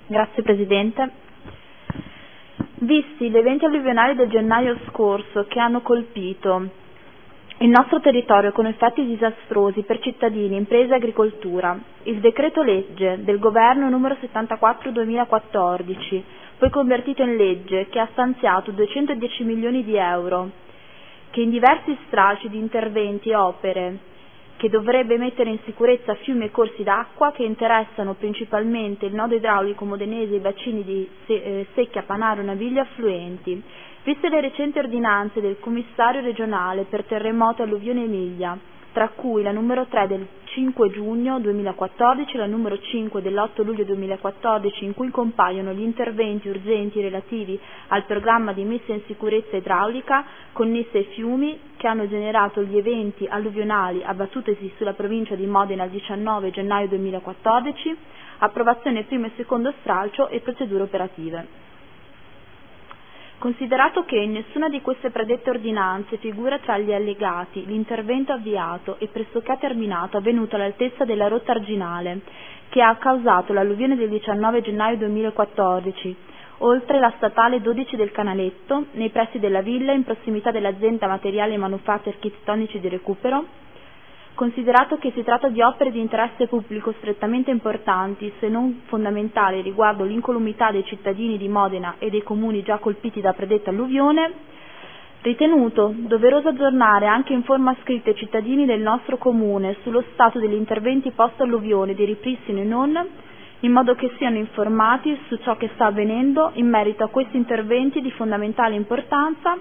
Grazie Presidente. Visti gli eventi alluvionali del gennaio scorso che hanno colpito il nostro territorio con effetti disastrosi per cittadini, imprese e agricoltura, il decreto legge del Governo numero 74/2014, poi convertito in legge, che ha stanziato 210 milioni di euro, che in diversi stralci di interventi e opere che dovrebbe mettere in sicurezza fiumi e corsi d'acqua che interessano principalmente il nodo idraulico modenese e i bacini di Secchia, Panaro, Naviglio affluenti, viste le recenti ordinanze del commissario regionale per terremoto e alluvione Emilia, tra cui la numero 3 del 5 giugno 2014 e la numero 5 dell'8 luglio 2014, in cui compaiono gli interventi urgenti relativi al programma di messa in sicurezza idraulica connessi ai fiumi che hanno generato gli eventi alluvionali abbattutisi sulla provincia di Modena il 19 gennaio 2014, approvazione primo e secondo stralcio e procedure operative. Considerato che in nessuna di queste predette ordinanze figura tra gli allegati l'intervento avviato e pressoché terminato avvenuto all'altezza della rotta arginale, che ha causato l'alluvione del 19 gennaio 2014, oltre la statale 12 del Canaletto, nei pressi della villa in prossimità dell'azienda Materiali e Manufatti Architettonici di Recupero, considerato che si tratta di opere di interesse pubblico strettamente importanti, se non fondamentali riguardo l'incolumità dei cittadini di Modena e dei comuni già colpiti da predetta alluvione, ritenuto doveroso aggiornare anche in forma scritta i cittadini del nostro comune sullo stato degli interventi post-alluvione di ripristino e non, in modo che siano informati su ciò che sta avvenendo in merito a questi interventi di fondamentale importanza,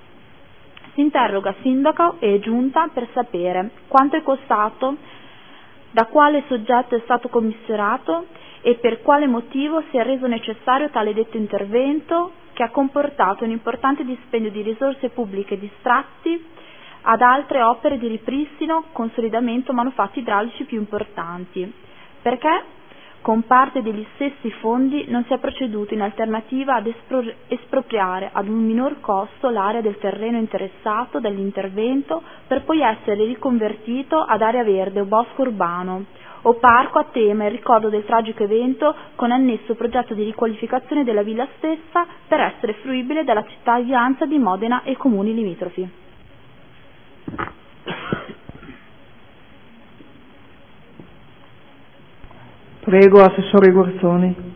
si interroga Sindaco e Giunta per sapere quanto è costato, da quale soggetto è stato commissionato e per quale motivo si è reso necessario tale detto intervento, che ha comportato un importante dispendio di risorse pubbliche distratti ad altre opere di ripristino, consolidamento, manufatti idraulici più importanti. Perché con parte degli stessi fondi non si è proceduto in alternativa ad espropriare ad un minor costo l'area del terreno interessato dall'intervento per poi essere riconvertito ad area verde o bosco urbano o parco a tema in ricordo del tragico evento con annesso progetto di riqualificazione della villa stessa per essere fruibile dalla cittadinanza di Modena e comuni limitrofi. Prego, Assessore Guerzoni.